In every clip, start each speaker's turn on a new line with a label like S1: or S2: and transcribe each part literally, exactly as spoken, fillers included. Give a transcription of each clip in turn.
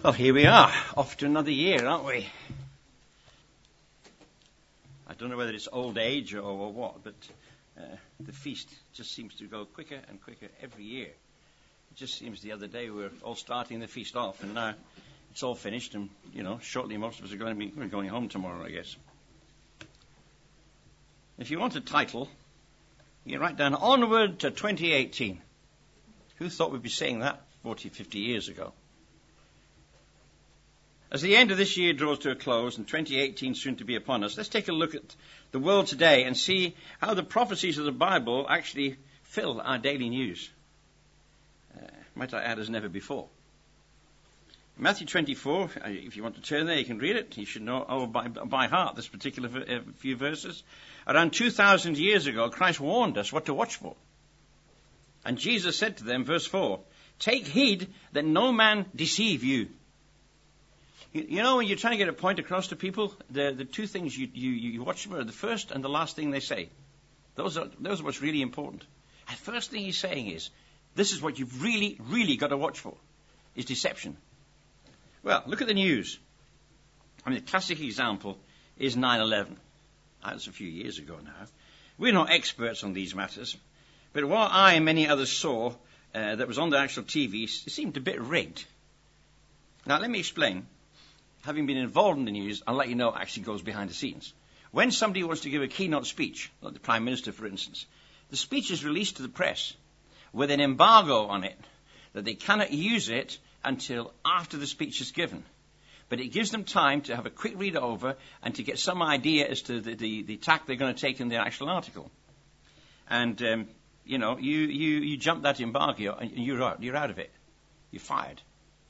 S1: Well, here we are, off to another year, aren't we? I don't know whether it's old age or, or what, but uh, the feast just seems to go quicker and quicker every year. It just seems the other day we were all starting the feast off, and now it's all finished, and, you know, shortly most of us are going to be we're going home tomorrow, I guess. If you want a title, you can write down Onward to twenty eighteen. Who thought we'd be saying that forty, fifty years ago? As the end of this year draws to a close and twenty eighteen soon to be upon us, let's take a look at the world today and see how the prophecies of the Bible actually fill our daily news. Uh, might I add, as never before. Matthew twenty-four, if you want to turn there, you can read it. You should know oh, by, by heart this particular uh, few verses. Around two thousand years ago, Christ warned us what to watch for. And Jesus said to them, verse four, "Take heed that no man deceive you." You know, when you're trying to get a point across to people, the, the two things you, you, you watch for are the first and the last thing they say. Those are, those are what's really important. The first thing he's saying is, this is what you've really, really got to watch for, is deception. Well, look at the news. I mean, the classic example is nine eleven. That was a few years ago now. We're not experts on these matters, but what I and many others saw uh, that was on the actual T V, it seemed a bit rigged. Now, let me explain. Having been involved in the news, I'll let you know it actually goes behind the scenes. When somebody wants to give a keynote speech, like the Prime Minister, for instance, the speech is released to the press with an embargo on it, that they cannot use it until after the speech is given. But it gives them time to have a quick read over and to get some idea as to the, the, the tack they're going to take in the actual article. And, um, you know, you, you, you jump that embargo and you're out, you're out of it. You're fired.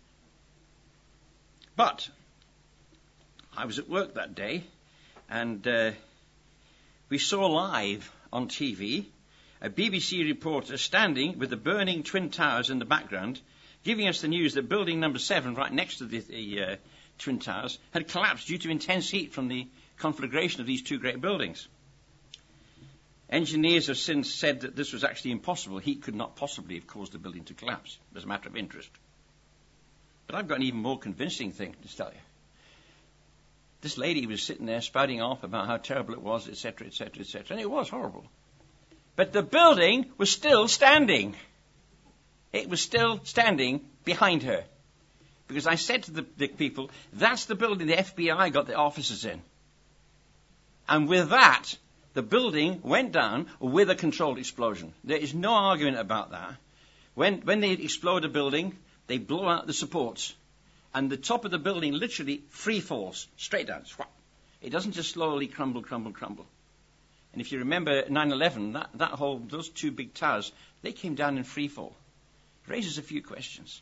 S1: But I was at work that day, and uh, we saw live on T V a B B C reporter standing with the burning Twin Towers in the background, giving us the news that building number seven, right next to the, the uh, Twin Towers, had collapsed due to intense heat from the conflagration of these two great buildings. Engineers have since said that this was actually impossible. Heat could not possibly have caused the building to collapse. It was a matter of interest. But I've got an even more convincing thing to tell you. This lady was sitting there spouting off about how terrible it was, et cetera, et cetera, et cetera. And it was horrible. But the building was still standing. It was still standing behind her. Because I said to the, the people, that's the building the F B I got the officers in. And with that, the building went down with a controlled explosion. There is no argument about that. When, when they explode a building, they blow out the supports. And the top of the building literally free falls straight down. It doesn't just slowly crumble, crumble, crumble. And if you remember nine eleven, that, that whole, those two big towers, they came down in free fall. It raises a few questions.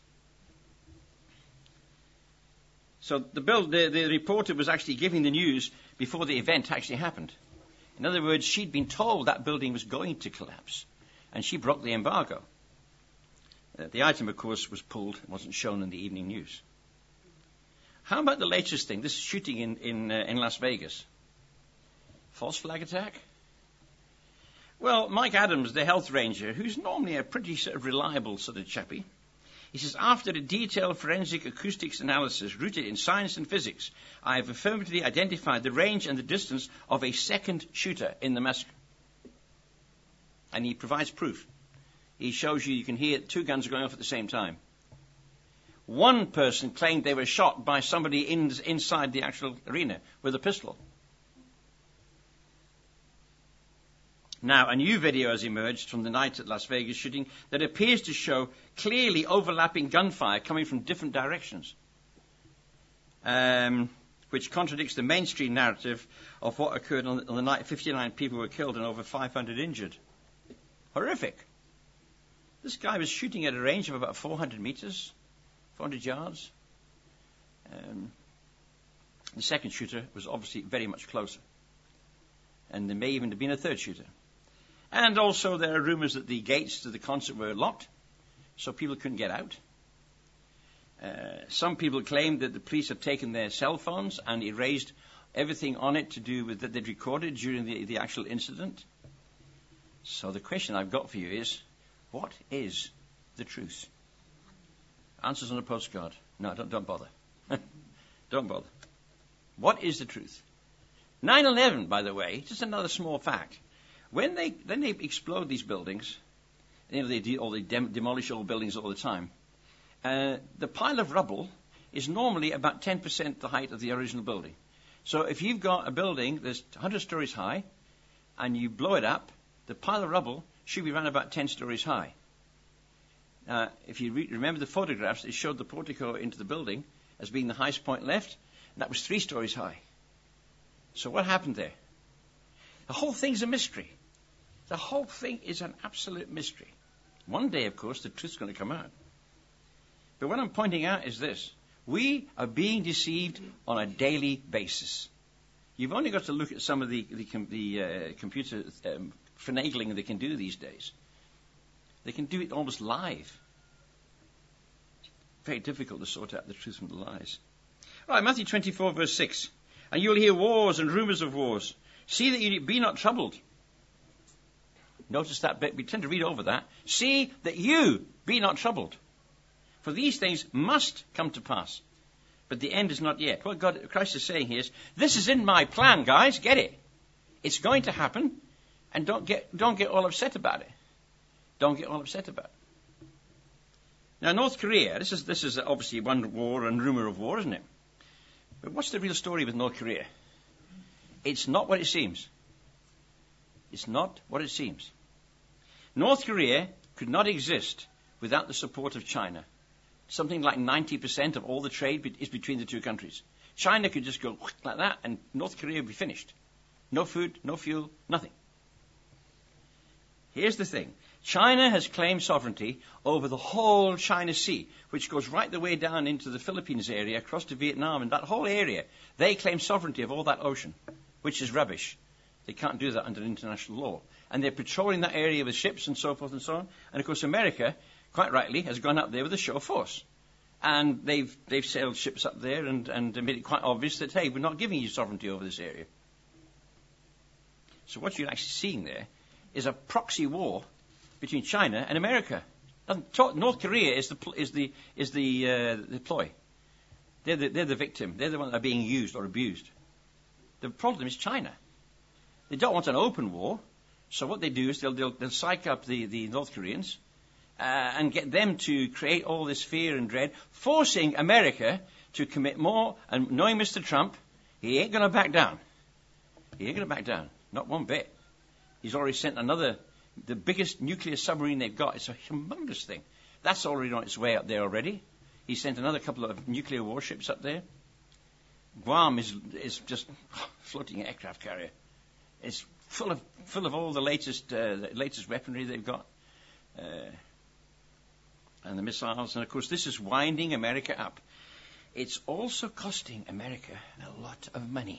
S1: So the, build, the, the reporter was actually giving the news before the event actually happened. In other words, she'd been told that building was going to collapse, and she broke the embargo. Uh, the item, of course, was pulled and wasn't shown in the evening news. How about the latest thing, this shooting in, in, uh, in Las Vegas? False flag attack? Well, Mike Adams, the health ranger, who's normally a pretty sort of reliable sort of chappie, he says, after a detailed forensic acoustics analysis rooted in science and physics, I have affirmatively identified the range and the distance of a second shooter in the massacre. And he provides proof. He shows you, you can hear two guns going off at the same time. One person claimed they were shot by somebody in, inside the actual arena with a pistol. Now, a new video has emerged from the night at Las Vegas shooting that appears to show clearly overlapping gunfire coming from different directions, um, which contradicts the mainstream narrative of what occurred on the, on the night fifty-nine people were killed and over five hundred injured. Horrific. This guy was shooting at a range of about four hundred meters. four hundred yards. Um, the second shooter was obviously very much closer. And there may even have been a third shooter. And also there are rumors that the gates to the concert were locked, so people couldn't get out. Uh, some people claimed that the police had taken their cell phones and erased everything on it to do with that they'd recorded during the, the actual incident. So the question I've got for you is, what is the truth? Answers on a postcard. No, don't, don't bother. Don't bother. What is the truth? nine eleven, by the way, just another small fact. When they then they explode these buildings, you know, they de- or they dem- demolish old buildings all the time. Uh, the pile of rubble is normally about ten percent the height of the original building. So if you've got a building that's one hundred stories high, and you blow it up, the pile of rubble should be around about ten stories high. Uh, if you re- remember the photographs, it showed the portico into the building as being the highest point left, and that was three stories high. So what happened there? The whole thing's a mystery. The whole thing is an absolute mystery. One day, of course, the truth's going to come out. But what I'm pointing out is this. We are being deceived on a daily basis. You've only got to look at some of the, the, com- the uh, computer um, finagling they can do these days. They can do it almost live. Very difficult to sort out the truth from the lies. All right, Matthew twenty-four, verse six. And you'll hear wars and rumors of wars. See that you be not troubled. Notice that bit. We tend to read over that. See that you be not troubled. For these things must come to pass. But the end is not yet. What God, Christ is saying here is, this is in my plan, guys. Get it. It's going to happen. And don't get, don't get all upset about it. Don't get all upset about it. Now, North Korea, this is, this is obviously one war and rumor of war, isn't it? But what's the real story with North Korea? It's not what it seems. It's not what it seems. North Korea could not exist without the support of China. Something like ninety percent of all the trade be- is between the two countries. China could just go like that and North Korea would be finished. No food, no fuel, nothing. Here's the thing. China has claimed sovereignty over the whole China Sea, which goes right the way down into the Philippines area, across to Vietnam, and that whole area. They claim sovereignty of all that ocean, which is rubbish. They can't do that under international law. And they're patrolling that area with ships and so forth and so on. And, of course, America, quite rightly, has gone up there with a show of force. And they've they've sailed ships up there and, and made it quite obvious that, hey, we're not giving you sovereignty over this area. So what you're actually seeing there is a proxy war between China and America. North Korea is the is the is the uh, the ploy. They're the, they're the victim. They're the ones that are being used or abused. The problem is China. They don't want an open war, so what they do is they'll they'll, they'll psych up the, the North Koreans uh, and get them to create all this fear and dread, forcing America to commit more. And knowing Mister Trump, he ain't going to back down. He ain't going to back down, not one bit. He's already sent another. The biggest nuclear submarine they've got. It's a humongous thing. That's already on its way up there already. He sent another couple of nuclear warships up there. Guam is is just floating aircraft carrier. It's full of full of all the latest uh, the latest weaponry they've got, uh, and the missiles. And of course, this is winding America up. It's also costing America a lot of money.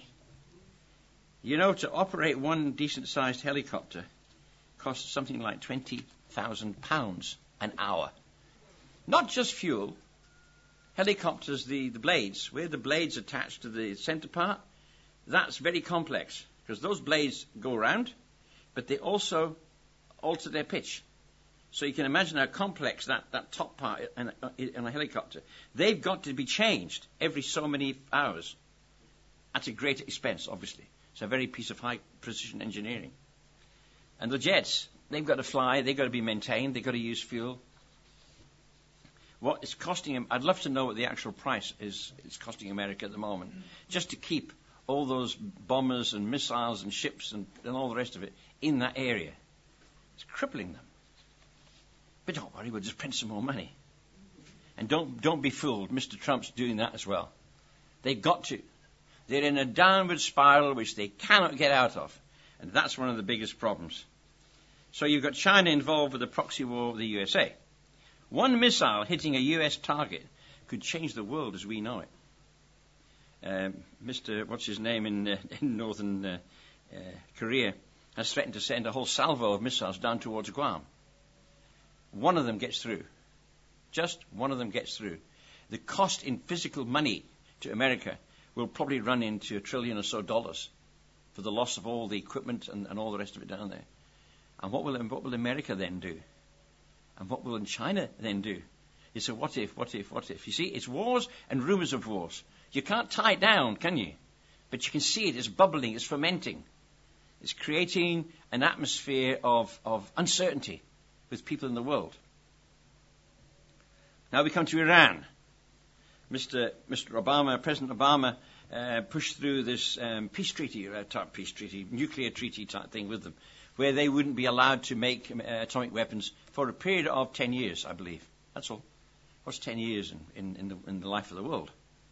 S1: You know, to operate one decent-sized helicopter costs something like twenty thousand pounds an hour. Not just fuel. Helicopters, the, the blades, where the blades attached to the center part, that's very complex, because those blades go around, but they also alter their pitch. So you can imagine how complex that, that top part in a, in a helicopter. They've got to be changed every so many hours. At a great expense, obviously. It's a very piece of high precision engineering. And the jets, they've got to fly, they've got to be maintained, they've got to use fuel. What it's costing them, I'd love to know what the actual price is it's costing America at the moment, just to keep all those bombers and missiles and ships and, and all the rest of it in that area. It's crippling them. But don't worry, we'll just print some more money. And don't don't be fooled, Mister Trump's doing that as well. They've got to. They're in a downward spiral which they cannot get out of. And that's one of the biggest problems. So you've got China involved with the proxy war with the U S A. One missile hitting a U S target could change the world as we know it. Um, Mister What's his name in, uh, in northern uh, uh, Korea has threatened to send a whole salvo of missiles down towards Guam. One of them gets through. Just one of them gets through. The cost in physical money to America will probably run into a trillion or so dollars for the loss of all the equipment and, and all the rest of it down there. And what will what will America then do? And what will China then do? You say, what if, what if, what if? You see, it's wars and rumors of wars. You can't tie it down, can you? But you can see it. It's bubbling. It's fermenting. It's creating an atmosphere of, of uncertainty with people in the world. Now we come to Iran. Mister Mister Obama, President Obama, uh, pushed through this um, peace treaty, uh, type peace treaty, nuclear treaty type thing with them, where they wouldn't be allowed to make uh, atomic weapons for a period of ten years, I believe. That's all. What's ten years in, in, in, the, in the life of the world?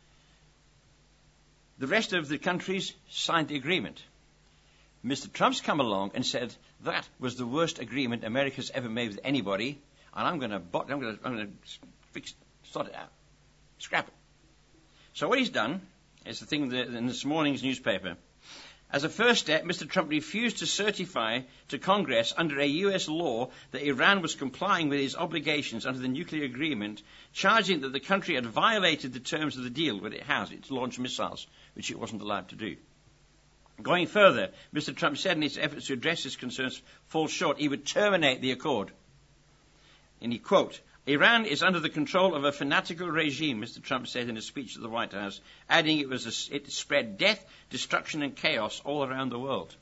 S1: The rest of the countries signed the agreement. Mister Trump's come along and said that was the worst agreement America's ever made with anybody, and I'm going to I'm going to I'm going to fix sort it out, scrap it. So what he's done is the thing that in this morning's newspaper. As a first step, Mister Trump refused to certify to Congress under a U S law that Iran was complying with its obligations under the nuclear agreement, charging that the country had violated the terms of the deal when it has it launched missiles, which it wasn't allowed to do. Going further, Mister Trump said in his efforts to address his concerns fall short, he would terminate the accord. And he quote, Iran is under the control of a fanatical regime, Mister Trump said in a speech to the White House, adding it was a, it spread death, destruction and chaos all around the world.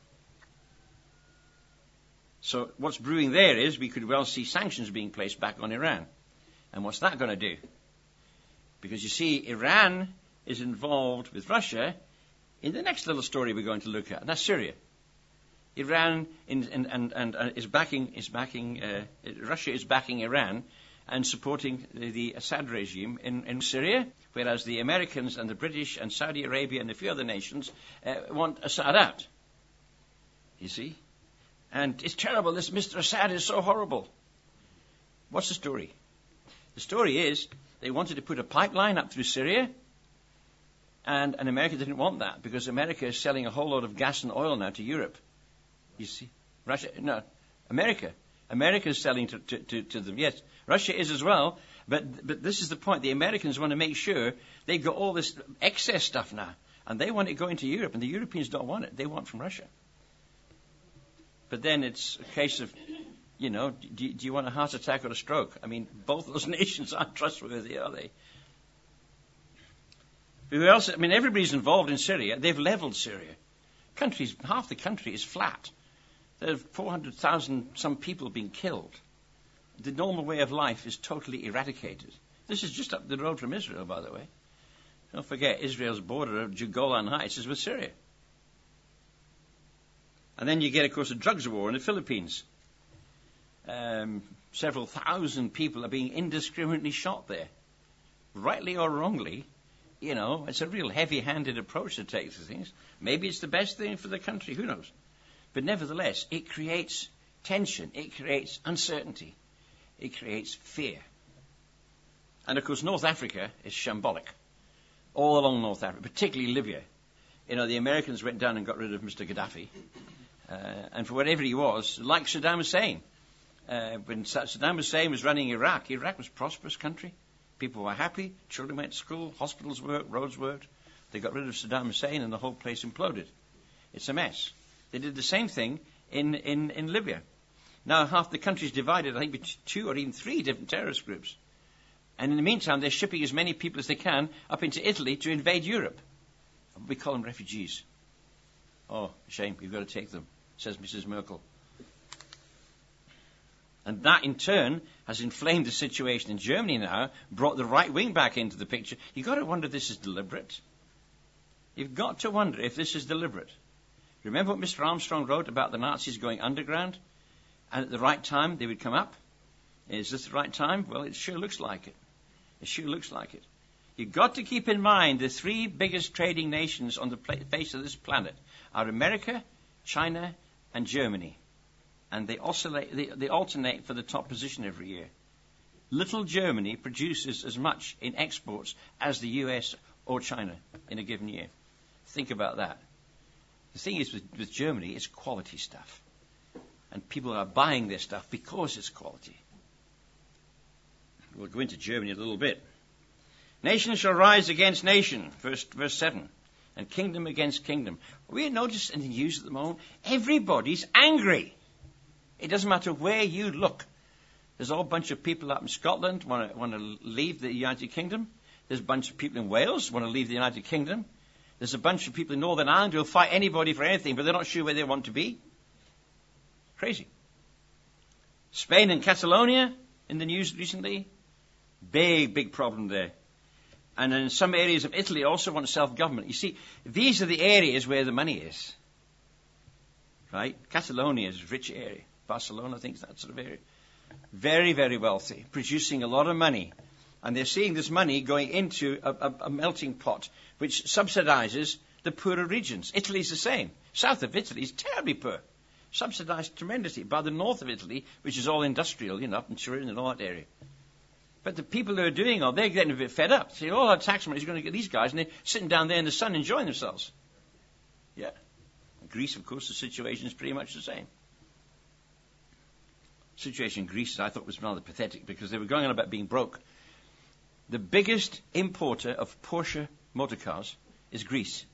S1: So what's brewing there is we could well see sanctions being placed back on Iran. And what's that going to do? Because you see, Iran is involved with Russia in the next little story we're going to look at, and that's Syria. Iran in, in, and, and, and is backing, is backing uh, Russia is backing Iran and supporting the, the Assad regime in, in Syria, whereas the Americans and the British and Saudi Arabia and a few other nations uh, want Assad out. You see? And it's terrible. This Mister Assad is so horrible. What's the story? The story is they wanted to put a pipeline up through Syria, and, and America didn't want that because America is selling a whole lot of gas and oil now to Europe. You see? Russia, no, America. America is selling to, to, to, to them. Yes, Russia is as well, but but this is the point. The Americans want to make sure they've got all this excess stuff now, and they want it going to Europe, and the Europeans don't want it. They want from Russia. But then it's a case of, you know, do, do you want a heart attack or a stroke? I mean, both those nations aren't trustworthy, are they? Who else? I mean, everybody's involved in Syria. They've leveled Syria. Countries, half the country is flat. There are four hundred thousand some people being killed. The normal way of life is totally eradicated. This is just up the road from Israel, by the way. Don't forget, Israel's border of Golan Heights is with Syria. And then you get, of course, a drugs war in the Philippines. Um, several thousand people are being indiscriminately shot there. Rightly or wrongly, you know, it's a real heavy-handed approach to take to things. Maybe it's the best thing for the country, who knows? But nevertheless, it creates tension, it creates uncertainty, it creates fear. And of course, North Africa is shambolic. All along North Africa, particularly Libya. You know, the Americans went down and got rid of Mister Gaddafi. Uh, and for whatever he was, like Saddam Hussein. Uh, when Saddam Hussein was running Iraq, Iraq was a prosperous country. People were happy, children went to school, hospitals worked, roads worked. They got rid of Saddam Hussein and the whole place imploded. It's a mess. They did the same thing in, in, in Libya. Now half the country is divided, I think, between two or even three different terrorist groups. And in the meantime, they're shipping as many people as they can up into Italy to invade Europe. We call them refugees. Oh, shame, you've got to take them, says Missus Merkel. And that, in turn, has inflamed the situation in Germany now, brought the right wing back into the picture. You've got to wonder if this is deliberate. You've got to wonder if this is deliberate. Remember what Mister Armstrong wrote about the Nazis going underground? And at the right time, they would come up? Is this the right time? Well, it sure looks like it. It sure looks like it. You've got to keep in mind the three biggest trading nations on the face of this planet are America, China, and Germany. And they oscillate, they, they alternate for the top position every year. Little Germany produces as much in exports as the U S or China in a given year. Think about that. The thing is with, with Germany, it's quality stuff. And people are buying their stuff because it's quality. We'll go into Germany a little bit. Nation shall rise against nation, verse, verse seven, and kingdom against kingdom. We notice in the news at the moment, everybody's angry. It doesn't matter where you look. There's a whole bunch of people up in Scotland want to want to leave the United Kingdom. There's a bunch of people in Wales who want to leave the United Kingdom. There's a bunch of people in Northern Ireland who will fight anybody for anything, but they're not sure where they want to be. Crazy. Spain and Catalonia in the news recently. Big, big problem there. And in some areas of Italy also want self-government. You see, these are the areas where the money is. Right? Catalonia is a rich area. Barcelona, I think, is that sort of area. Very, very wealthy, producing a lot of money. And they're seeing this money going into a, a, a melting pot, which subsidizes the poorer regions. Italy's the same. South of Italy is terribly poor. Subsidized tremendously by the north of Italy, which is all industrial, you know, up in Turin and all that area. But the people who are doing all, they're getting a bit fed up. See, all our tax money is going to get these guys, and they're sitting down there in the sun enjoying themselves. Yeah. In Greece, of course, the situation is pretty much the same. The situation in Greece, I thought, was rather pathetic because they were going on about being broke. The biggest importer of Porsche motor cars is Greece.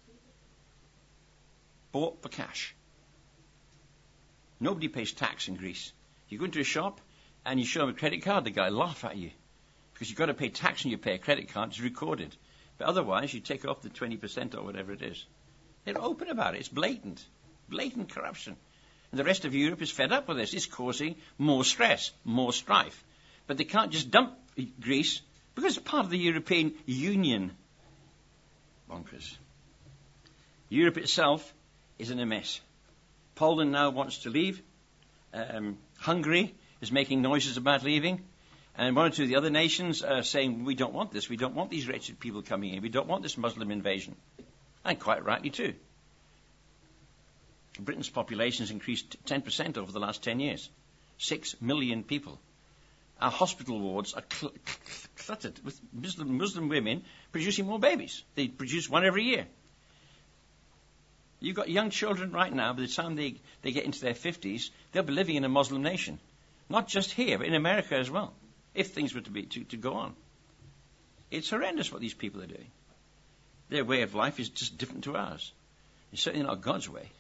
S1: Bought for cash. Nobody pays tax in Greece. You go into a shop and you show them a credit card, the guy laughs at you. Because you've got to pay tax when you pay a credit card, it's recorded. But otherwise, you take off the twenty percent or whatever it is. They're open about it. It's blatant. Blatant corruption. And the rest of Europe is fed up with this. It's causing more stress, more strife. But they can't just dump Greece because it's part of the European Union. Bonkers. Europe itself is in a mess. Poland now wants to leave. Um, Hungary is making noises about leaving. And one or two of the other nations are saying, we don't want this. We don't want these wretched people coming in. We don't want this Muslim invasion. And quite rightly too. Britain's population has increased ten percent over the last ten years. Six million people. Our hospital wards are cl- cl- cluttered with Muslim, Muslim women producing more babies. They produce one every year. You've got young children right now, by the time they, they get into their fifties, they'll be living in a Muslim nation. Not just here, but in America as well. If things were to be to, to go on. It's horrendous what these people are doing. Their way of life is just different to ours. It's certainly not God's way.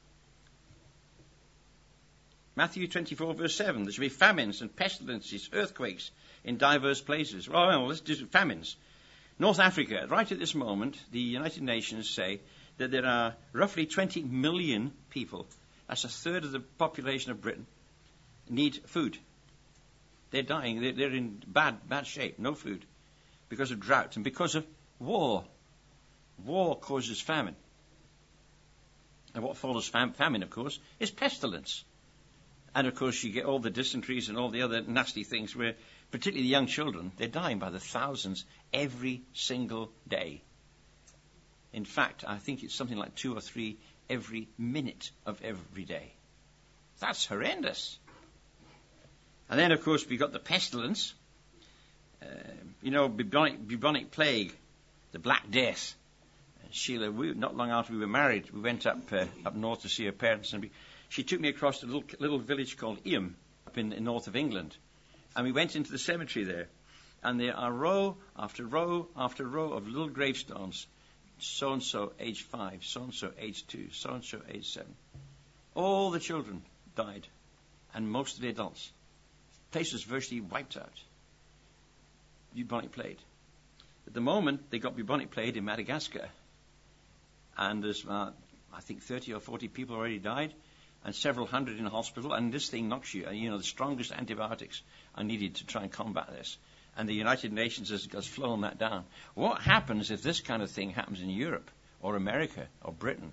S1: Matthew twenty-four, verse seven. There shall be famines and pestilences, earthquakes in diverse places. Well, well, let's do famines. North Africa, right at this moment, the United Nations say that there are roughly twenty million people, that's a third of the population of Britain, need food. They're dying. They're, they're in bad, bad shape. No food. Because of drought and because of war. War causes famine. And what follows fam- famine, of course, is pestilence. And, of course, you get all the dysenteries and all the other nasty things where, particularly the young children, they're dying by the thousands every single day. In fact, I think it's something like two or three every minute of every day. That's horrendous. And then, of course, we've got the pestilence. Uh, you know, bubonic, bubonic plague, the Black Death. Uh, Sheila, we, not long after we were married, we went up uh, up north to see her parents, and we, she took me across a little, little village called Eyam, up in the north of England. And we went into the cemetery there. And there are row after row after row of little gravestones. So-and-so, age five. So-and-so, age two. So-and-so, age seven. All the children died. And most of the adults. The place was virtually wiped out. Bubonic plague. At the moment, they got bubonic plague in Madagascar. And there's, uh, I think, thirty or forty people already died. And several hundred in hospital. And this thing knocks you. You know, the strongest antibiotics are needed to try and combat this. And the United Nations has, has flown that down. What happens if this kind of thing happens in Europe or America or Britain?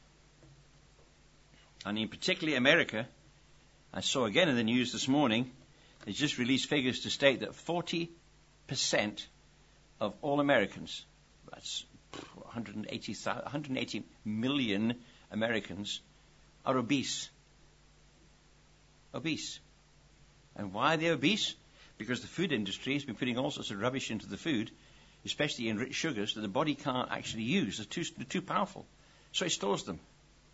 S1: And in particularly America, I saw again in the news this morning, they just released figures to state that forty percent of all Americans, that's one hundred eighty, one hundred eighty million Americans, are obese. Obese. And why are they obese? Because the food industry has been putting all sorts of rubbish into the food, especially enriched sugars, that the body can't actually use. They're too, they're too powerful. So it stores them.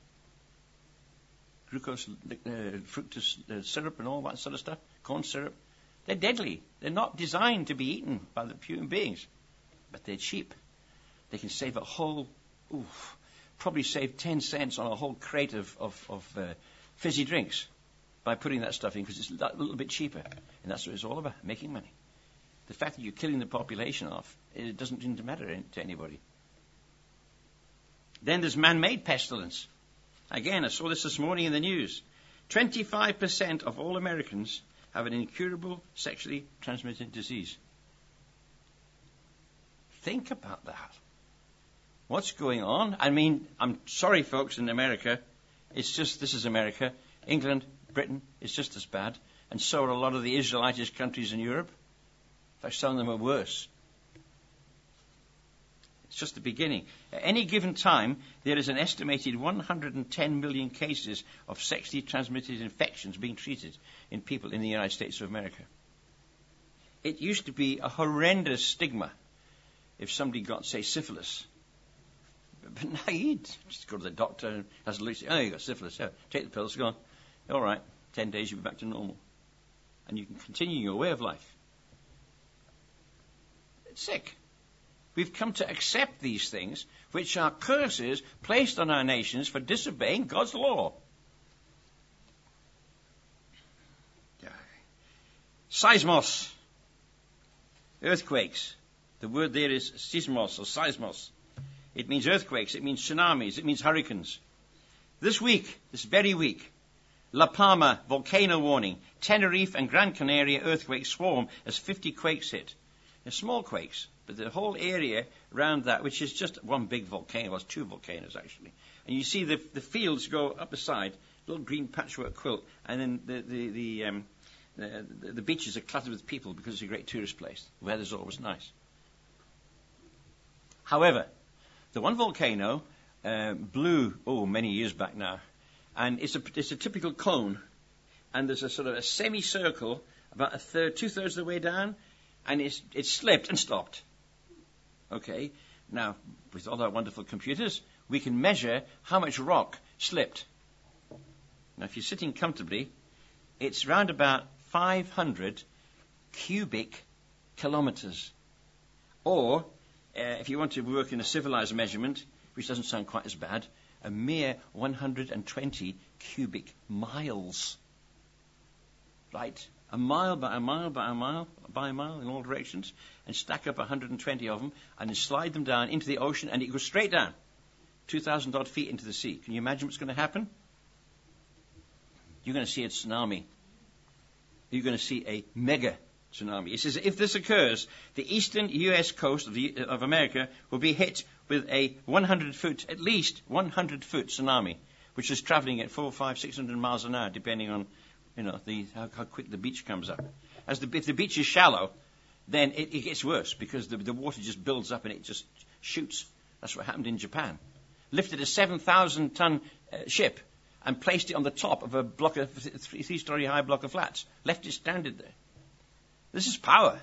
S1: Glucose, uh, fructose uh, syrup and all that sort of stuff, corn syrup. They're deadly. They're not designed to be eaten by the human beings. But they're cheap. They can save a whole, oof, probably save ten cents on a whole crate of, of, of uh, fizzy drinks by putting that stuff in because it's a little bit cheaper. And that's what it's all about, making money. The fact that you're killing the population off, it doesn't seem to matter to anybody. Then there's man-made pestilence. Again, I saw this this morning in the news. twenty-five percent of all Americans have an incurable sexually transmitted disease. Think about that. What's going on? I mean, I'm sorry, folks, in America. It's just, this is America. England, Britain, it's just as bad. And so are a lot of the Israelitish countries in Europe. In fact, some of them are worse. It's just the beginning. At any given time, there is an estimated one hundred ten million cases of sexually transmitted infections being treated in people in the United States of America. It used to be a horrendous stigma if somebody got, say, syphilis. But now you just go to the doctor and has a look, oh, you got syphilis, yeah, take the pills, go on. All right, ten days, you'll be back to normal. And you can continue your way of life. It's sick. We've come to accept these things, which are curses placed on our nations for disobeying God's law. Seismos, earthquakes. The word there is seismos or seismos. It means earthquakes, it means tsunamis, it means hurricanes. This week, this very week, La Palma volcano warning. Tenerife and Gran Canaria earthquakes swarm as fifty quakes hit. They're small quakes, but the whole area around that, which is just one big volcano, well, it's two volcanoes actually. And you see the the fields go up the side, little green patchwork quilt, and then the the the, um, the, the beaches are cluttered with people because it's a great tourist place. The weather's always nice. However, the one volcano uh, blew, oh, many years back now, and it's a, it's a typical cone, and there's a sort of a semicircle about a third, two-thirds of the way down, and it's, it slipped and stopped. Okay, now, with all our wonderful computers, we can measure how much rock slipped. Now, if you're sitting comfortably, it's round about five hundred cubic kilometers, or Uh, if you want to work in a civilized measurement, which doesn't sound quite as bad, a mere one hundred twenty cubic miles. Right? A mile by a mile by a mile by a mile in all directions, and stack up one hundred twenty of them, and then slide them down into the ocean, and it goes straight down, two thousand odd feet into the sea. Can you imagine what's going to happen? You're going to see a tsunami. You're going to see a mega tsunami. It says if this occurs, the eastern U S coast of, the, of America will be hit with a one hundred foot, at least one hundred foot tsunami, which is traveling at four, five, six hundred miles an hour, depending on, you know, the how, how quick the beach comes up. As the if the beach is shallow, then it, it gets worse because the, the water just builds up and it just shoots. That's what happened in Japan. Lifted a seven thousand ton uh, ship and placed it on the top of a block of three, three-story high block of flats. Left it stranded there. This is power.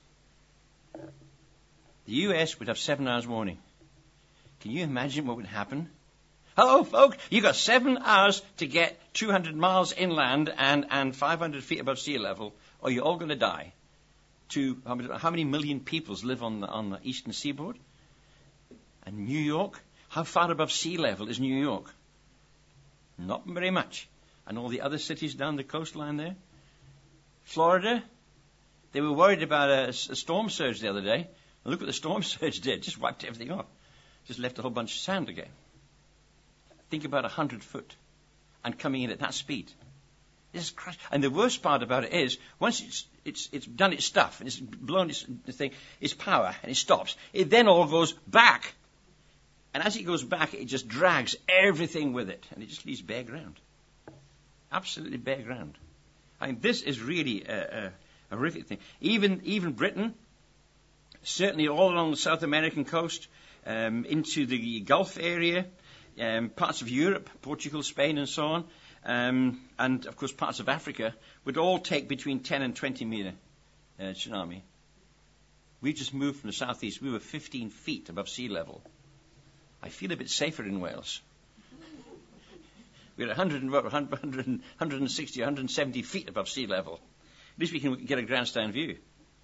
S1: The U S would have seven hours warning. Can you imagine what would happen? Hello, folks. You've got seven hours to get two hundred miles inland and, and five hundred feet above sea level, or you're all going to die. To, how many million peoples live on the, on the eastern seaboard? And New York? How far above sea level is New York? Not very much. And all the other cities down the coastline there? Florida? They were worried about a, a storm surge the other day. And look what the storm surge did. Just wiped everything off. Just left a whole bunch of sand again. Think about a hundred foot and coming in at that speed. This is crash. And the worst part about it is, once it's it's it's done its stuff and it's blown its thing, its power and it stops, it then all goes back. And as it goes back, it just drags everything with it, and it just leaves bare ground. Absolutely bare ground. I mean, this is really a, a A horrific thing. Even even Britain, certainly all along the South American coast, um, into the Gulf area, um, parts of Europe, Portugal, Spain, and so on, um, and of course parts of Africa, would all take between ten and twenty meter uh, tsunami. We just moved from the southeast. We were fifteen feet above sea level. I feel a bit safer in Wales. We're one hundred, one hundred, one hundred sixty, one hundred seventy feet above sea level. At least we can get a grandstand view.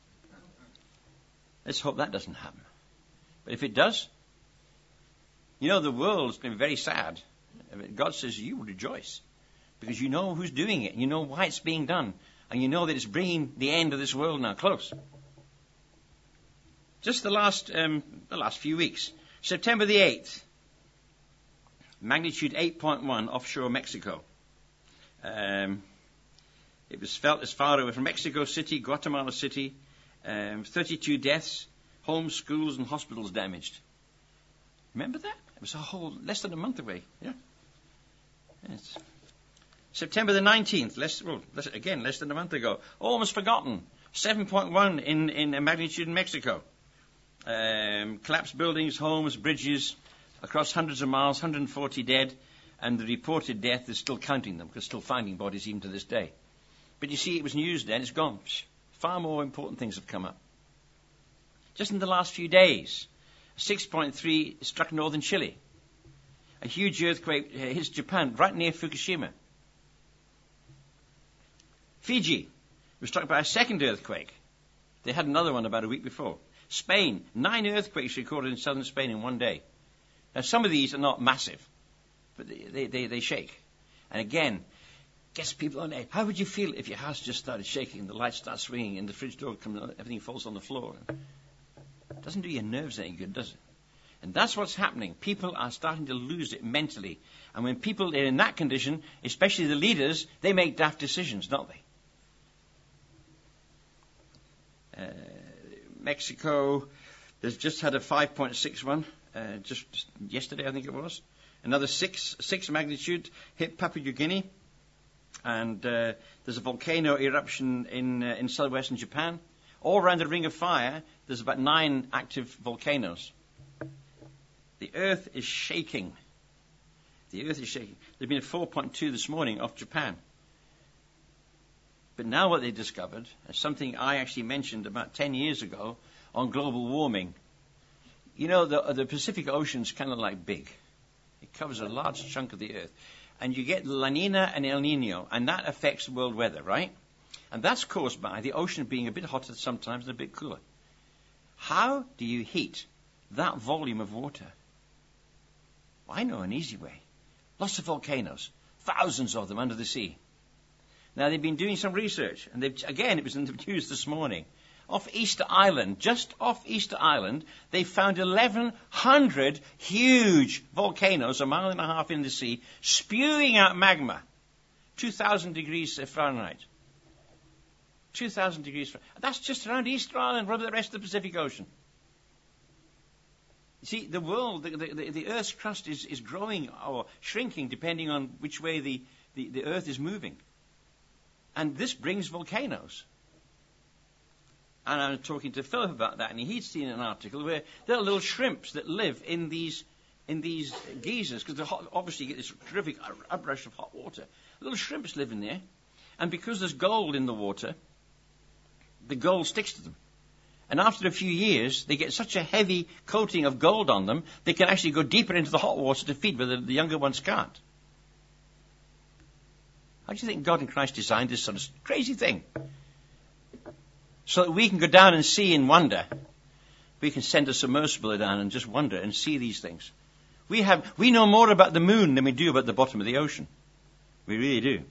S1: Let's hope that doesn't happen. But if it does, you know, the world's going to be very sad. God says you will rejoice because you know who's doing it. You know why it's being done. And you know that it's bringing the end of this world now close. Just the last, um, the last few weeks. September the eighth, magnitude eight point one offshore Mexico. Um, it was felt as far away from Mexico City, Guatemala City, um, thirty-two deaths, homes, schools, and hospitals damaged. Remember that? It was a whole, less than a month away. Yeah. Yes. September the nineteenth, less, well, less, again, less than a month ago. Almost forgotten. seven point one in, in magnitude in Mexico. Um, collapsed buildings, homes, bridges, across hundreds of miles, one hundred forty dead, and the reported death is still counting them, because still finding bodies even to this day. But you see, it was news then, it's gone. Far more important things have come up. Just in the last few days, six point three struck northern Chile. A huge earthquake hits Japan, right near Fukushima. Fiji was struck by a second earthquake. They had another one about a week before. Spain, nine earthquakes recorded in southern Spain in one day. Now, some of these are not massive, but they, they, they, they shake. And again, gets people on edge. How would you feel if your house just started shaking and the lights start swinging and the fridge door comes on, everything falls on the floor? It doesn't do your nerves any good, does it? And that's what's happening. People are starting to lose it mentally. And when people are in that condition, especially the leaders, they make daft decisions, don't they? Uh, Mexico, there's just had a five point six one, uh, just, just yesterday I think it was. Another six, six magnitude hit Papua New Guinea. And uh, there's a volcano eruption in, uh, in southwestern Japan. All around the Ring of Fire, there's about nine active volcanoes. The earth is shaking. The earth is shaking. There's been a four point two this morning off Japan. But now what they discovered is something I actually mentioned about ten years ago on global warming. You know, the, the Pacific Ocean's kind of like big. It covers a large chunk of the earth. And you get La Nina and El Nino, and that affects world weather, right? And that's caused by the ocean being a bit hotter sometimes and a bit cooler. How do you heat that volume of water? Well, I know an easy way. Lots of volcanoes, thousands of them under the sea. Now, they've been doing some research, and they've, again, it was in the news this morning. Off Easter Island, just off Easter Island, they found eleven hundred huge volcanoes, a mile and a half in the sea, spewing out magma. two thousand degrees Fahrenheit. two thousand degrees Fahrenheit. That's just around Easter Island. What about the rest of the Pacific Ocean? You see, the world, the, the, the Earth's crust is, is growing or shrinking depending on which way the, the, the Earth is moving. And this brings volcanoes. And I'm talking to Philip about that, and he'd seen an article where there are little shrimps that live in these in these geysers, because obviously you get this terrific uprush of hot water. Little shrimps live in there, and because there's gold in the water, the gold sticks to them. And after a few years, they get such a heavy coating of gold on them, they can actually go deeper into the hot water to feed, where the, the younger ones can't. How do you think God in Christ designed this sort of crazy thing? So that we can go down and see and wonder. We can send a submersible down and just wonder and see these things. We have, we know more about the moon than we do about the bottom of the ocean. We really do.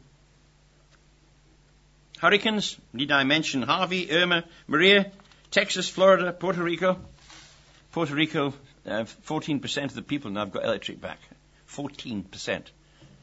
S1: Hurricanes, need I mention Harvey, Irma, Maria, Texas, Florida, Puerto Rico. Puerto Rico, uh, fourteen percent of the people now have got electric back. fourteen percent.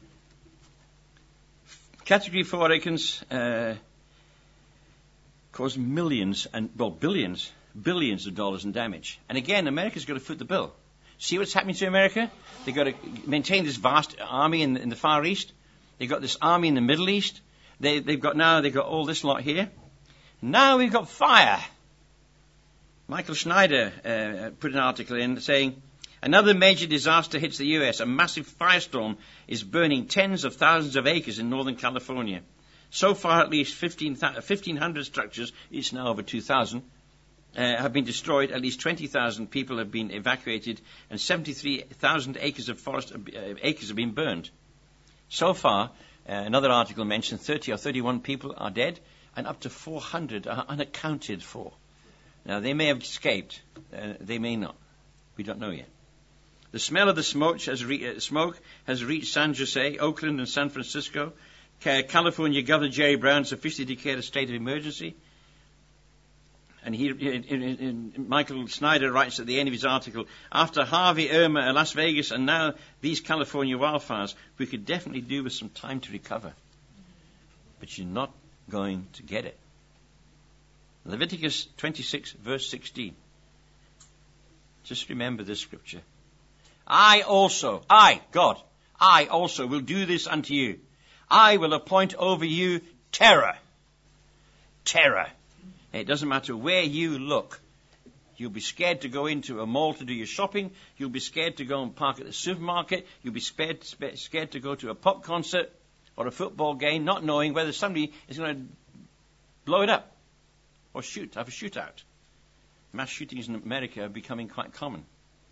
S1: Category four hurricanes uh, cause millions and, well, billions, billions of dollars in damage. And again, America's got to foot the bill. See what's happening to America? They've got to maintain this vast army in, in the Far East. They've got this army in the Middle East. They, they've got now, they've got all this lot here. Now we've got fire. Michael Schneider uh, put an article in saying, another major disaster hits the U S. A massive firestorm is burning tens of thousands of acres in Northern California. So far, at least fifteen hundred structures, it's now over two thousand, uh, have been destroyed. At least twenty thousand people have been evacuated, and seventy-three thousand acres of forest uh, acres have been burned. So far, uh, another article mentioned thirty or thirty-one people are dead, and up to four hundred are unaccounted for. Now, they may have escaped. Uh, they may not. We don't know yet. The smell of the smoke has, re- uh, smoke has reached San Jose, Oakland, and San Francisco. California Governor Jerry Brown has officially declared a state of emergency. And he, in, in, in, Michael Snyder writes at the end of his article, after Harvey, Irma, and Las Vegas, and now these California wildfires, we could definitely do with some time to recover. But you're not going to get it. Leviticus twenty-six, verse sixteen. Just remember this scripture. I also, I, God, I also will do this unto you. I will appoint over you terror. Terror. It doesn't matter where you look. You'll be scared to go into a mall to do your shopping. You'll be scared to go and park at the supermarket. You'll be scared, scared to go to a pop concert or a football game, not knowing whether somebody is going to blow it up or shoot, have a shootout. Mass shootings in America are becoming quite common.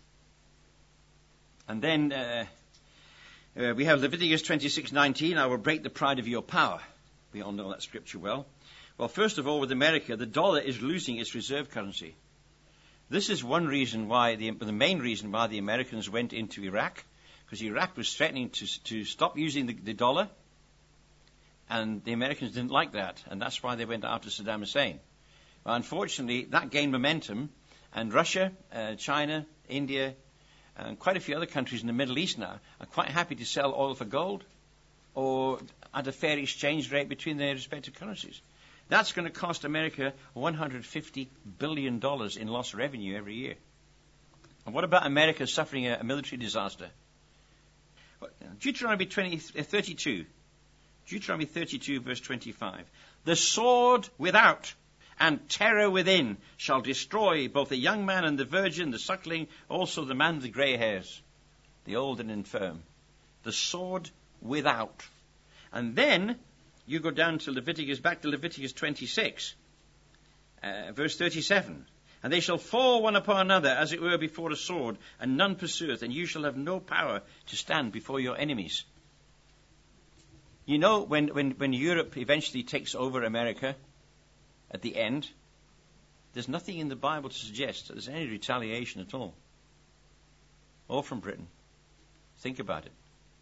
S1: And then uh, uh, we have Leviticus twenty-six nineteen, I will break the pride of your power. We all know that scripture well. Well, first of all, with America, the dollar is losing its reserve currency. This is one reason why, the, the main reason why the Americans went into Iraq, because Iraq was threatening to, to stop using the, the dollar, and the Americans didn't like that, and that's why they went after Saddam Hussein. Well, unfortunately, that gained momentum, and Russia, uh, China, India, and quite a few other countries in the Middle East now are quite happy to sell oil for gold or at a fair exchange rate between their respective currencies. That's going to cost America one hundred fifty billion dollars in lost revenue every year. And what about America suffering a, a military disaster? Deuteronomy twenty, uh, thirty-two. Deuteronomy thirty-two, verse twenty-five. The sword without and terror within shall destroy both the young man and the virgin, the suckling, also the man with the grey hairs, the old and infirm. The sword without. And then you go down to Leviticus, back to Leviticus twenty-six, uh, verse thirty-seven. And they shall fall one upon another, as it were before a sword, and none pursueth, and you shall have no power to stand before your enemies. You know, when, when, when Europe eventually takes over America, at the end, there's nothing in the Bible to suggest that there's any retaliation at all. Or from Britain. Think about it.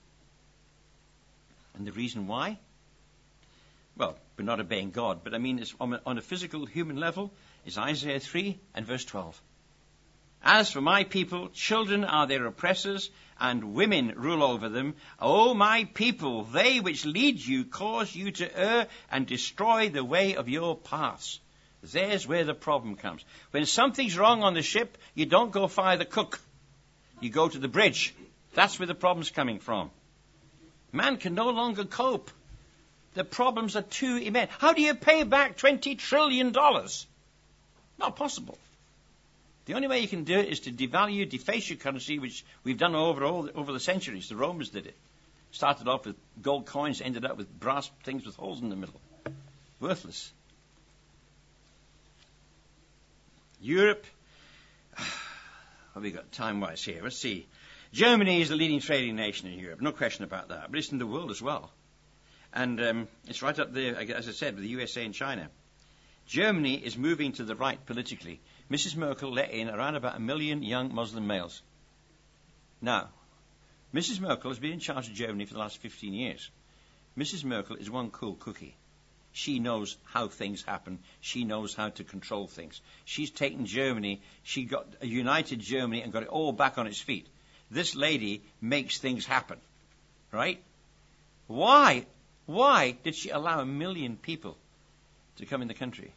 S1: And the reason why? Well, we're not obeying God, but I mean, it's on, a, on a physical human level, is Isaiah three and verse twelve. As for my people, children are their oppressors, and women rule over them. O my people, they which lead you cause you to err and destroy the way of your paths. There's where the problem comes. When something's wrong on the ship, you don't go fire the cook. You go to the bridge. That's where the problem's coming from. Man can no longer cope. The problems are too immense. How do you pay back twenty trillion dollars? Not possible. The only way you can do it is to devalue, deface your currency, which we've done over all, over the centuries. The Romans did it. Started off with gold coins, ended up with brass things with holes in the middle. Worthless. Europe. What have we got time-wise here? Let's see. Germany is the leading trading nation in Europe. No question about that. But it's in the world as well. And um, it's right up there, as I said, with the U S A and China. Germany is moving to the right politically. Missus Merkel let in around about a million young Muslim males. Now, Missus Merkel has been in charge of Germany for the last fifteen years. Missus Merkel is one cool cookie. She knows how things happen. She knows how to control things. She's taken Germany, she got a united Germany and got it all back on its feet. This lady makes things happen. Right? Why? Why did she allow a million people to come in the country?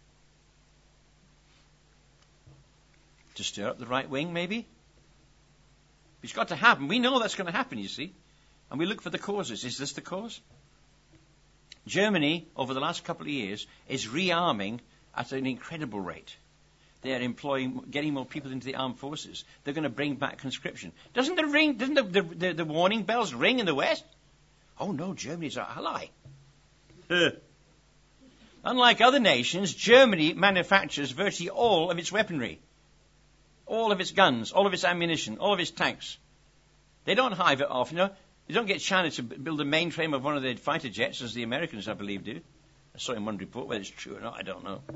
S1: To stir up the right wing, maybe? It's got to happen. We know that's going to happen, you see. And we look for the causes. Is this the cause? Germany, over the last couple of years, is rearming at an incredible rate. They are employing, getting more people into the armed forces. They're going to bring back conscription. Doesn't the ring, doesn't the, the, the, the warning bells ring in the West? Oh no, Germany's our ally. Unlike other nations, Germany manufactures virtually all of its weaponry. All of its guns, all of its ammunition, all of its tanks. They don't hive it off, you know. They don't get China to build a mainframe of one of their fighter jets, as the Americans, I believe, do. I saw in one report, whether it's true or not, I don't know.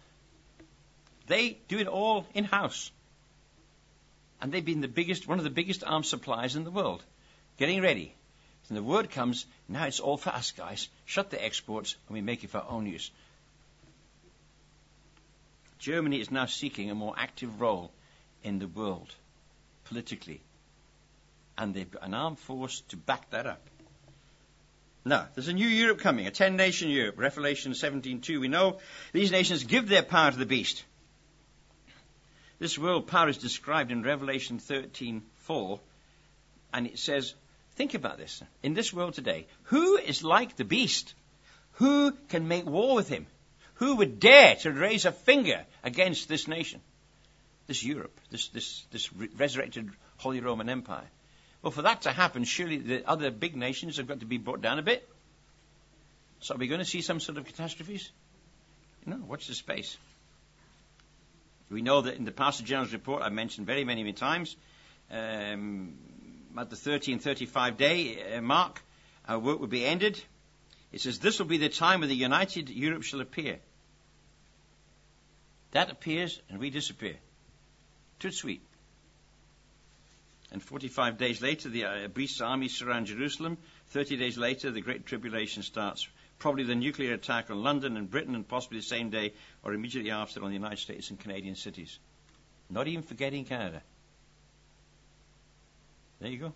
S1: They do it all in-house. And they've been the biggest, one of the biggest arms suppliers in the world. Getting ready. And the word comes, now it's all for us, guys. Shut the exports, and we make it for our own use. Germany is now seeking a more active role in the world, politically. And they've got an armed force to back that up. Now, there's a new Europe coming, a ten-nation Europe, Revelation seventeen two. We know these nations give their power to the beast. This world power is described in Revelation thirteen four, and it says, think about this. In this world today, who is like the beast? Who can make war with him? Who would dare to raise a finger against this nation? This Europe, this, this, this re- resurrected Holy Roman Empire. Well, for that to happen, surely the other big nations have got to be brought down a bit. So are we going to see some sort of catastrophes? No, watch the space. We know that in the Pastor General's report, I mentioned very many, many times, um, at the thirteen thirty-five day uh, mark, our work will be ended. It says, this will be the time when the united Europe shall appear. That appears and we disappear. Too sweet. And forty-five days later, the uh, beast's armies surround Jerusalem. thirty days later, the Great Tribulation starts. Probably the nuclear attack on London and Britain, and possibly the same day or immediately after on the United States and Canadian cities. Not even forgetting Canada. There you go.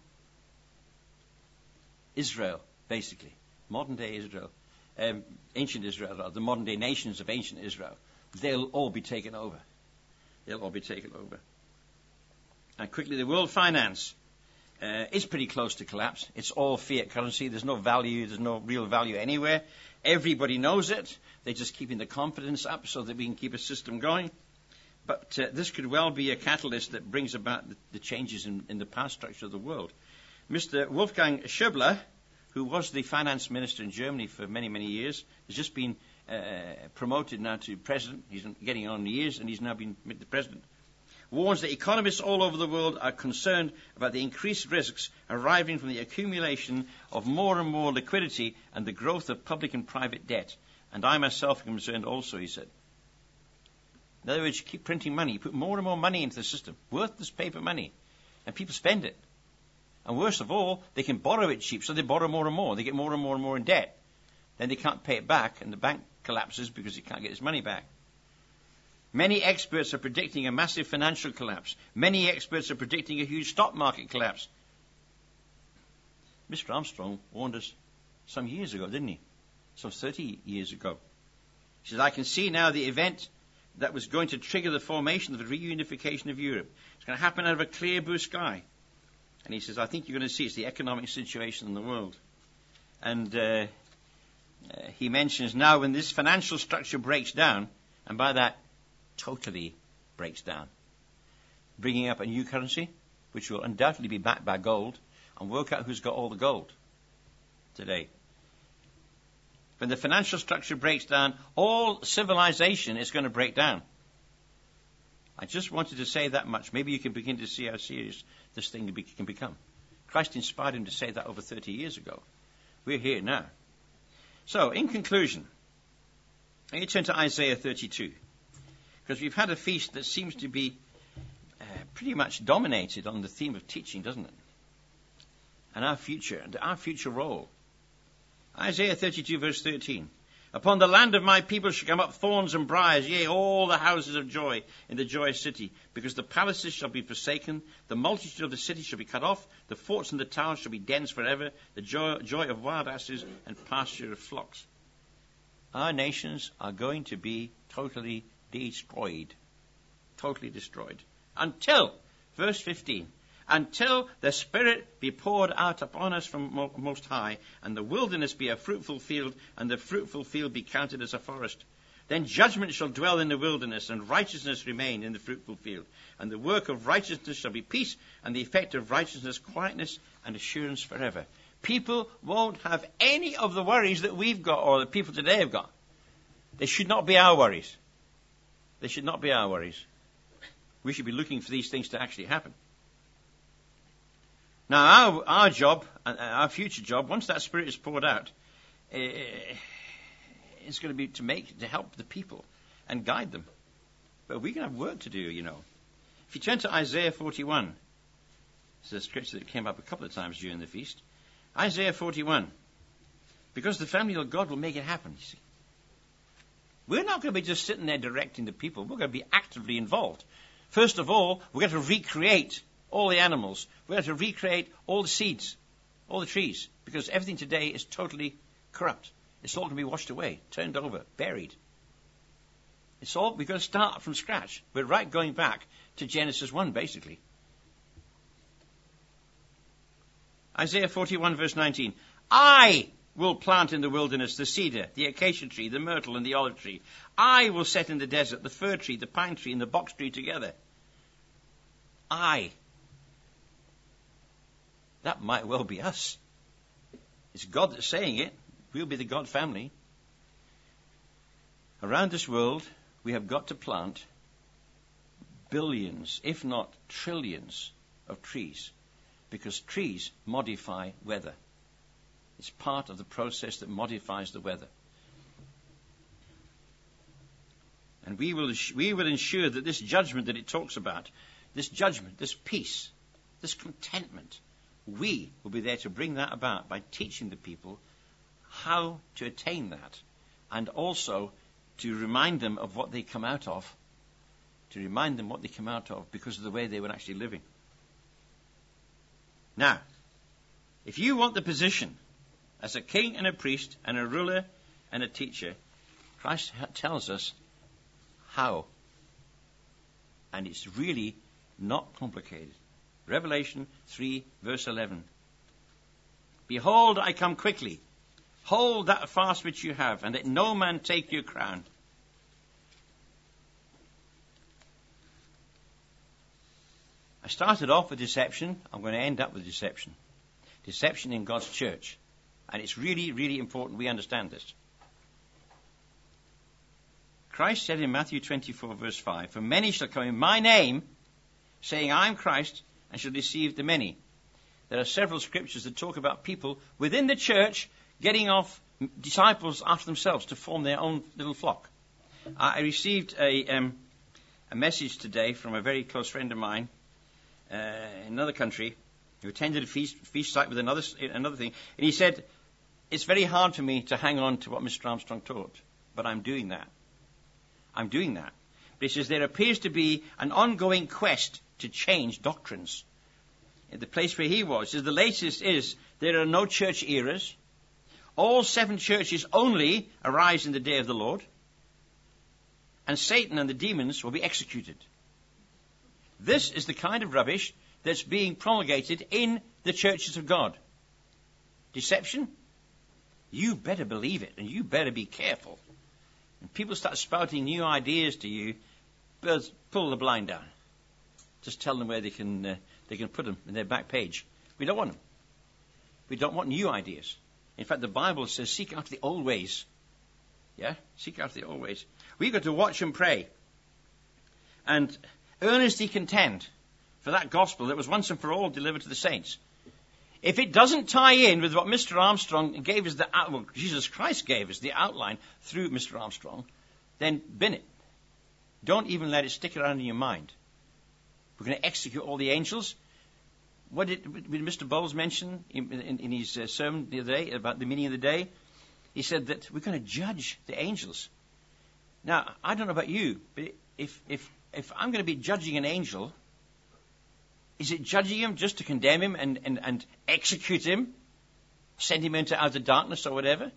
S1: Israel, basically. Modern day Israel. Um, ancient Israel, rather, the modern day nations of ancient Israel. They'll all be taken over. They'll all be taken over. And quickly, the world finance uh, is pretty close to collapse. It's all fiat currency. There's no value. There's no real value anywhere. Everybody knows it. They're just keeping the confidence up so that we can keep a system going. But uh, this could well be a catalyst that brings about the, the changes in, in the power structure of the world. Mister Wolfgang Schäuble, who was the finance minister in Germany for many, many years, has just been uh, promoted now to president. He's getting on years, and he's now been made the president. Warns that economists all over the world are concerned about the increased risks arising from the accumulation of more and more liquidity and the growth of public and private debt. And I myself am concerned also, he said. In other words, you keep printing money, you put more and more money into the system, worthless paper money, and people spend it. And worst of all, they can borrow it cheap, so they borrow more and more. They get more and more and more in debt. Then they can't pay it back, and the bank collapses because it can't get its money back. Many experts are predicting a massive financial collapse. Many experts are predicting a huge stock market collapse. Mister Armstrong warned us some years ago, didn't he? Some thirty years ago. He says, I can see now the event that was going to trigger the formation of the reunification of Europe. It's going to happen out of a clear blue sky. And he says, I think you're going to see it's the economic situation in the world. And uh, uh, he mentions now when this financial structure breaks down, and by that, totally breaks down, bringing up a new currency, which will undoubtedly be backed by gold, and work out who's got all the gold today. When the financial structure breaks down, all civilization is going to break down. I just wanted to say that much. Maybe you can begin to see how serious this thing can become. Christ inspired him to say that over thirty years ago. We're here now. So, in conclusion, let me turn to Isaiah thirty-two. Because we've had a feast that seems to be uh, pretty much dominated on the theme of teaching, doesn't it? And our future, and our future role. Isaiah thirty-two, verse thirteen. Upon the land of my people shall come up thorns and briars, yea, all the houses of joy in the joyous city, because the palaces shall be forsaken, the multitude of the cities shall be cut off, the forts and the towns shall be dens forever, the joy, joy of wild asses and pasture of flocks. Our nations are going to be totally destroyed. Totally destroyed. Until, verse fifteen, until the Spirit be poured out upon us from Most High, and the wilderness be a fruitful field, and the fruitful field be counted as a forest. Then judgment shall dwell in the wilderness, and righteousness remain in the fruitful field. And the work of righteousness shall be peace, and the effect of righteousness quietness and assurance forever. People won't have any of the worries that we've got, or that people today have got. They should not be our worries. They should not be our worries. We should be looking for these things to actually happen. Now, our, our job, our future job, once that Spirit is poured out, uh, it's going to be to make, to help the people and guide them. But we're going to have work to do, you know. If you turn to Isaiah forty-one, it's a scripture that came up a couple of times during the feast. Isaiah forty-one. Because the family of God will make it happen, you see. We're not going to be just sitting there directing the people. We're going to be actively involved. First of all, we're going to recreate all the animals. We're going to recreate all the seeds, all the trees, because everything today is totally corrupt. It's all going to be washed away, turned over, buried. It's all, we've got to start from scratch. We're right going back to Genesis one, basically. Isaiah forty-one, verse nineteen. I will plant in the wilderness the cedar, the acacia tree, the myrtle, and the olive tree. I will set in the desert the fir tree, the pine tree, and the box tree together. I. That might well be us. It's God that's saying it. We'll be the God family. Around this world, we have got to plant billions, if not trillions, of trees, because trees modify weather. It's part of the process that modifies the weather. And we will, we will ensure that this judgment that it talks about, this judgment, this peace, this contentment, we will be there to bring that about by teaching the people how to attain that, and also to remind them of what they come out of, to remind them what they come out of because of the way they were actually living. Now, if you want the position as a king and a priest and a ruler and a teacher, Christ tells us how. And it's really not complicated. Revelation three, verse eleven. Behold, I come quickly. Hold that fast which you have, and let no man take your crown. I started off with deception. I'm going to end up with deception. Deception in God's church. And it's really, really important we understand this. Christ said in Matthew twenty-four, verse five, for many shall come in my name, saying, I am Christ, and shall deceive the many. There are several scriptures that talk about people within the church getting off disciples after themselves to form their own little flock. I received a, um, a message today from a very close friend of mine uh, in another country who attended a feast, feast site with another, another thing. And he said, it's very hard for me to hang on to what Mister Armstrong taught, but I'm doing that. I'm doing that. But he says there appears to be an ongoing quest to change doctrines. In the place where he was, he says the latest is there are no church eras. All seven churches only arise in the day of the Lord. And Satan and the demons will be executed. This is the kind of rubbish that's being promulgated in the churches of God. Deception? You better believe it, and you better be careful. When people start spouting new ideas to you, pull the blind down. Just tell them where they can uh, they can put them in their back page. We don't want them. We don't want new ideas. In fact, the Bible says, seek after the old ways. Yeah? Seek after the old ways. We've got to watch and pray. And earnestly contend for that gospel that was once and for all delivered to the saints. If it doesn't tie in with what Mister Armstrong gave us, the well, Jesus Christ gave us, the outline through Mister Armstrong, then bin it. Don't even let it stick around in your mind. We're going to execute all the angels. What did, did Mister Bowles mention in, in, in his uh, sermon the other day about the meaning of the day? He said that we're going to judge the angels. Now, I don't know about you, but if if if I'm going to be judging an angel, is it judging him just to condemn him and, and, and execute him? Send him into outer darkness or whatever?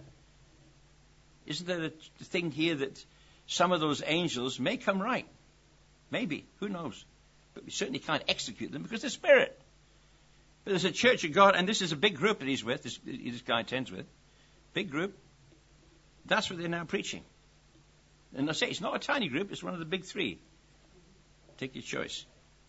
S1: Isn't there a thing here that some of those angels may come right? Maybe. Who knows? But we certainly can't execute them because they're spirit. But there's a church of God, and this is a big group that he's with, this, this guy attends with. Big group. That's what they're now preaching. And I say it's not a tiny group, it's one of the big three. Take your choice.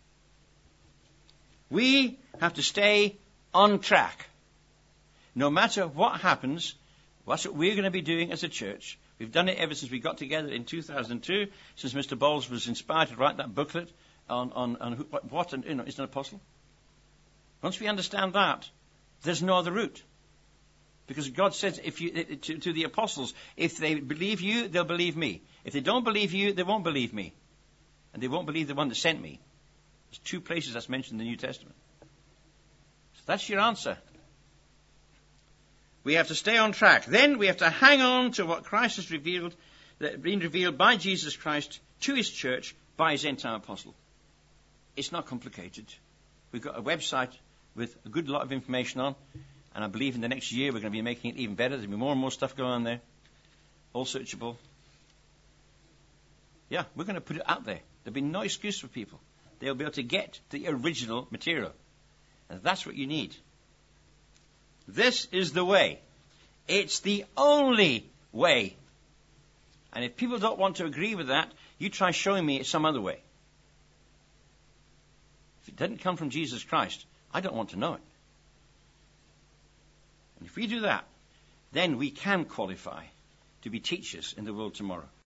S1: We have to stay on track. No matter what happens, that's what we're going to be doing as a church. We've done it ever since we got together in two thousand two, since Mister Bowles was inspired to write that booklet on, on, on who, what, what and, you know, is an apostle. Once we understand that, there's no other route. Because God says if you, to, to the apostles, if they believe you, they'll believe me. If they don't believe you, they won't believe me. And they won't believe the one that sent me. There's two places that's mentioned in the New Testament. So that's your answer. We have to stay on track. Then we have to hang on to what Christ has revealed that have been revealed by Jesus Christ to his church by his entire apostle. It's not complicated. We've got a website with a good lot of information on, and I believe in the next year we're going to be making it even better. There'll be more and more stuff going on there, all searchable. Yeah, we're going to put it out there. There'll be no excuse for people. They'll be able to get the original material. And that's what you need. This is the way. It's the only way. And if people don't want to agree with that, you try showing me it's some other way. If it doesn't come from Jesus Christ, I don't want to know it. And if we do that, then we can qualify to be teachers in the world tomorrow.